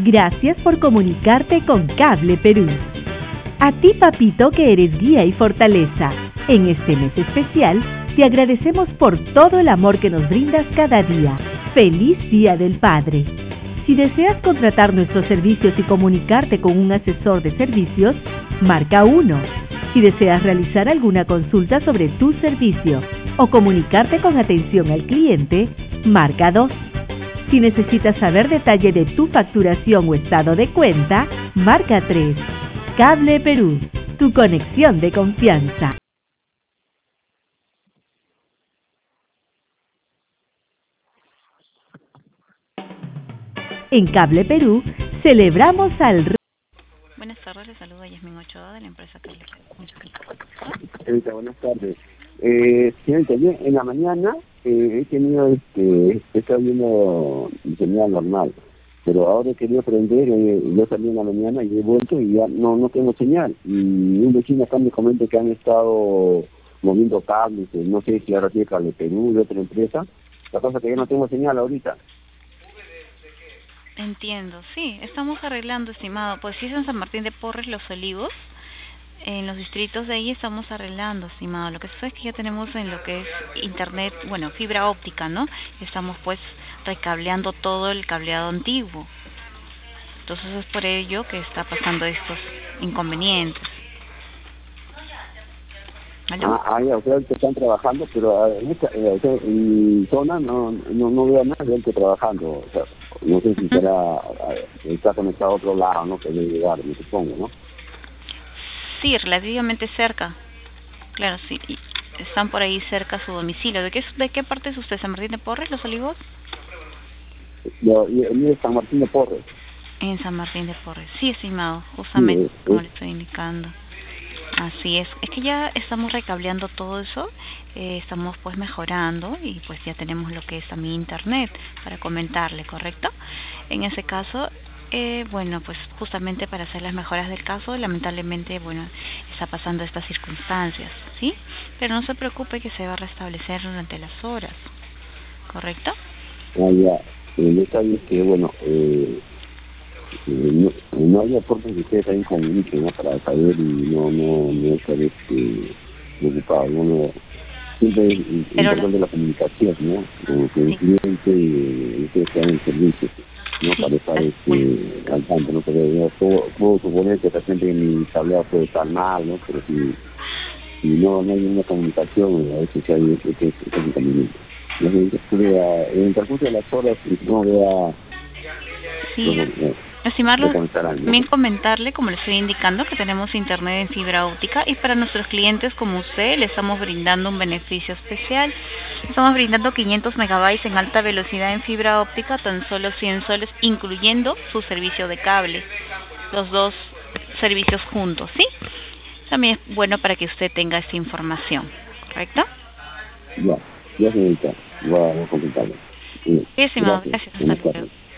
Gracias por comunicarte con Cable Perú. A ti, papito, que eres guía y fortaleza. En este mes especial, te agradecemos por todo el amor que nos brindas cada día. ¡Feliz Día del Padre! Si deseas contratar nuestros servicios y comunicarte con un asesor de servicios, marca 1. Si deseas realizar alguna consulta sobre tu servicio o comunicarte con atención al cliente, marca 2. Si necesitas saber detalle de tu facturación o estado de cuenta, marca 3. Cable Perú, tu conexión de confianza. En Cable Perú, celebramos al... Buenas tardes, les saludo a Yasmin Ochoa de la empresa Cable Perú. Señorita, buenas tardes. Señorita, yo en la mañana he tenido, he estado viendo mi señal normal, pero ahora he querido prender, yo salí en la mañana y he vuelto y ya no tengo señal. Y un vecino acá me comenta que han estado moviendo cables, no sé si ahora tiene Cable Perú de otra empresa. La cosa es que yo no tengo señal ahorita. Entiendo, sí, estamos arreglando, estimado. Pues si es en San Martín de Porres, Los Olivos, en los distritos de ahí estamos arreglando, estimado. Lo que sucede es que ya tenemos en lo que es internet, bueno, fibra óptica, ¿no? Estamos pues recableando todo el cableado antiguo. Entonces es por ello que está pasando estos inconvenientes. ¿Aló? Ya, o sea, que están trabajando, pero en zona no veo a nadie que trabajando, o sea, no sé si está conectado a otro lado, ¿no? Que debe llegar, me supongo, ¿no? Sí, relativamente cerca. Claro, sí. Están por ahí cerca a su domicilio. ¿De qué parte es usted? ¿San Martín de Porres, Los Olivos? Yo de San Martín de Porres. En San Martín de Porres. Sí, estimado, justamente, Sí, como le estoy indicando. Así es que ya estamos recableando todo eso, estamos pues mejorando y pues ya tenemos lo que es también internet para comentarle, ¿correcto? En ese caso, bueno, pues justamente para hacer las mejoras del caso, lamentablemente, bueno, está pasando estas circunstancias, ¿sí? Pero no se preocupe que se va a restablecer durante las horas, ¿correcto? Ya, el detalle es que, bueno, no hay aportes que ustedes también comuniquen, ¿no? Para saber y no estar preocupado, ¿no? Siempre es importante la comunicación, ¿no? Con el cliente y ustedes que dan el servicio, ¿no? Para estar al tanto, ¿no? Pero yo puedo suponer que de repente mi cableado puede estar mal, ¿no? Pero si no hay una comunicación, a veces hay ese inconveniente. En el transcurso de las horas, no vea... Sí. Estimarlo, también comentarle, como le estoy indicando, que tenemos internet en fibra óptica y para nuestros clientes como usted le estamos brindando un beneficio especial. Estamos brindando 500 megabytes en alta velocidad en fibra óptica, tan solo 100 soles, incluyendo su servicio de cable. Los dos servicios juntos, ¿sí? También es bueno para que usted tenga esta información, ¿correcto? Ya señorita, voy a comentarlo. Sí, estimado, gracias. Hasta luego.